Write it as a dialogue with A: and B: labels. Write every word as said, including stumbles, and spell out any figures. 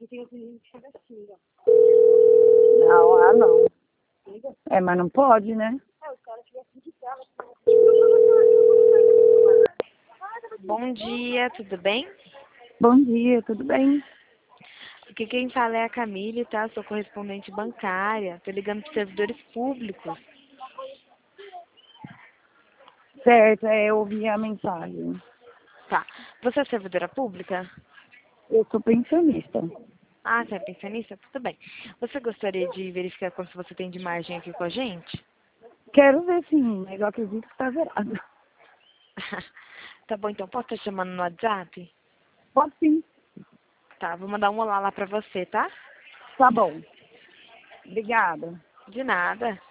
A: Aqui tem um menino que chega assim, ó.
B: Não, ah não.
A: Liga.
B: É, mas não pode, né?
A: É, os caras chegam aqui de carro.
C: Bom dia, tudo bem?
B: Bom dia, tudo bem?
C: Aqui quem fala é a Camille, tá? Sou correspondente bancária. Tô ligando para servidores públicos.
B: Certo, é, eu ouvi a mensagem.
C: Tá. Você é servidora pública?
B: Eu sou pensionista.
C: Ah, você é pensionista? Tudo bem. Você gostaria de verificar quanto você tem de margem aqui com a gente?
B: Quero ver sim, mas eu acredito que está zerado.
C: Tá bom, então posso estar chamando no WhatsApp?
B: Pode sim.
C: Tá, vou mandar um olá lá pra você, tá?
B: Tá bom. Obrigada.
C: De nada.